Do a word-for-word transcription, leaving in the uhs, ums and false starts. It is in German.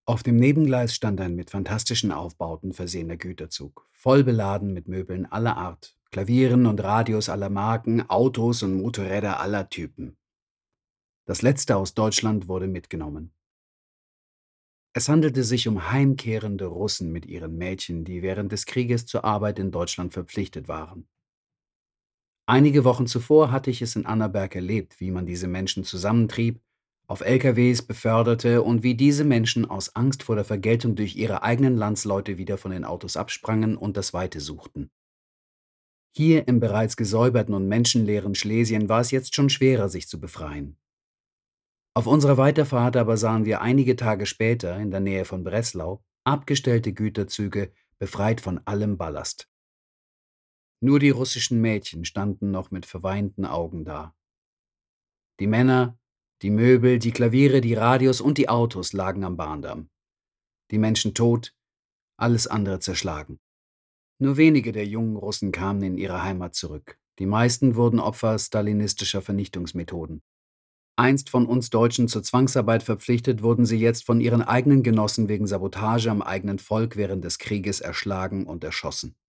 Auf dem Nebengleis stand ein mit fantastischen Aufbauten versehener Güterzug, voll beladen mit Möbeln aller Art, Klavieren und Radios aller Marken, Autos und Motorräder aller Typen. Das letzte aus Deutschland wurde mitgenommen. Es handelte sich um heimkehrende Russen mit ihren Mädchen, die während des Krieges zur Arbeit in Deutschland verpflichtet waren. Einige Wochen zuvor hatte ich es in Annaberg erlebt, wie man diese Menschen zusammentrieb, auf L K Ws beförderte und wie diese Menschen aus Angst vor der Vergeltung durch ihre eigenen Landsleute wieder von den Autos absprangen und das Weite suchten. Hier im bereits gesäuberten und menschenleeren Schlesien war es jetzt schon schwerer, sich zu befreien. Auf unserer Weiterfahrt aber sahen wir einige Tage später in der Nähe von Breslau abgestellte Güterzüge, befreit von allem Ballast. Nur die russischen Mädchen standen noch mit verweinten Augen da. Die Männer, die Möbel, die Klaviere, die Radios und die Autos lagen am Bahndamm. Die Menschen tot, alles andere zerschlagen. Nur wenige der jungen Russen kamen in ihre Heimat zurück. Die meisten wurden Opfer stalinistischer Vernichtungsmethoden. Einst von uns Deutschen zur Zwangsarbeit verpflichtet, wurden sie jetzt von ihren eigenen Genossen wegen Sabotage am eigenen Volk während des Krieges erschlagen und erschossen.